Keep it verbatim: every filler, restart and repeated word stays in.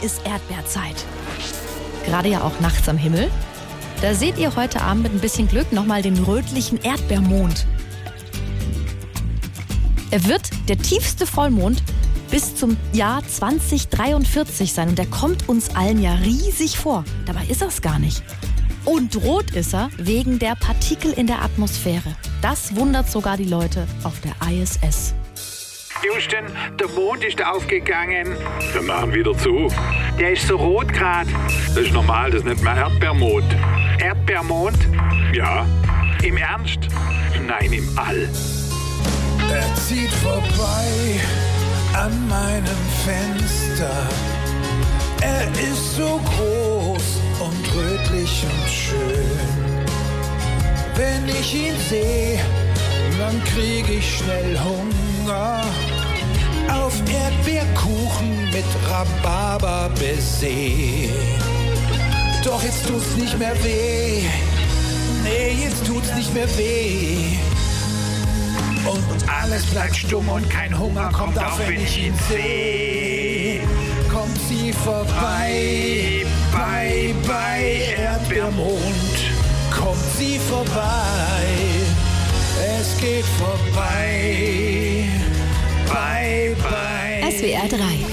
ist Erdbeerzeit. Gerade ja auch nachts am Himmel. Da seht ihr heute Abend mit ein bisschen Glück nochmal den rötlichen Erdbeermond. Er wird der tiefste Vollmond bis zum Jahr zwanzig dreiundvierzig sein. Und der kommt uns allen ja riesig vor. Dabei ist er es gar nicht. Und rot ist er wegen der Partikel in der Atmosphäre. Das wundert sogar die Leute auf der I S S. Houston, der Mond ist aufgegangen. Wir machen wieder zu. Der ist so rot gerade. Das ist normal, das nennt man Erdbeermond. Erdbeermond? Ja. Im Ernst? Nein, im All. Er zieht vorbei an meinem Fenster. Er ist so groß und rötlich und schön. Wenn ich ihn sehe, dann krieg ich schnell Hunger auf Erdbeerkuchen mit Rhabarberbaiser. Doch jetzt tut's nicht mehr weh. Nee, jetzt tut's nicht mehr weh. Und alles bleibt stumm und kein Hunger kommt auf, wenn ich ihn sehe. Kommt sie vorbei, bei, bei Erdbeermond. Kommt sie vorbei, es geht vorbei, bye, bye. S W R drei